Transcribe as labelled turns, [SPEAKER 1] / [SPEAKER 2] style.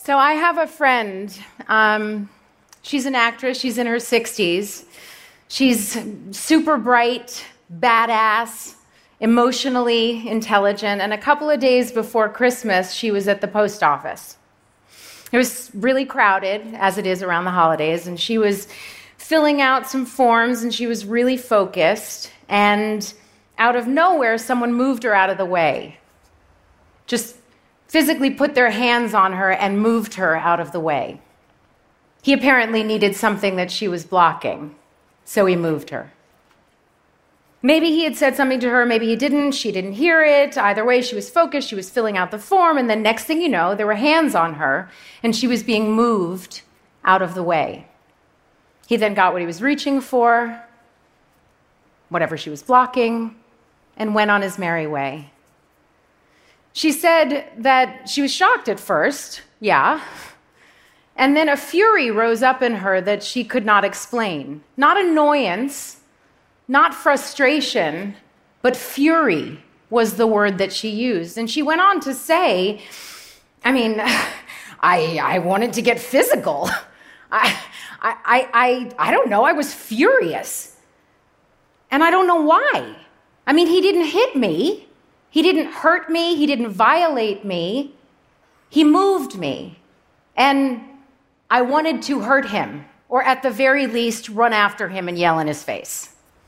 [SPEAKER 1] So I have a friend. She's an actress. She's in her 60s. She's super bright, badass, emotionally intelligent. And a couple of days before Christmas, she was at the post office. It was really crowded, as it is around the holidays, and she was filling out some forms, and she was really focused. And out of nowhere, someone moved her out of the way. Just physically put their hands on her and moved her out of the way. He apparently needed something that she was blocking, so he moved her. Maybe he had said something to her, maybe he didn't, she didn't hear it. Either way, she was focused, she was filling out the form, and then next thing you know, there were hands on her, and she was being moved out of the way. He then got what he was reaching for, whatever she was blocking, and went on his merry way. She said that she was shocked at first, yeah, and then a fury rose up in her that she could not explain. Not annoyance, not frustration, but fury was the word that she used. And she went on to say, I wanted to get physical. I don't know, I was furious. And I don't know why. He didn't hit me. He didn't hurt me. He didn't violate me. He moved me. And I wanted to hurt him, or at the very least, run after him and yell in his face.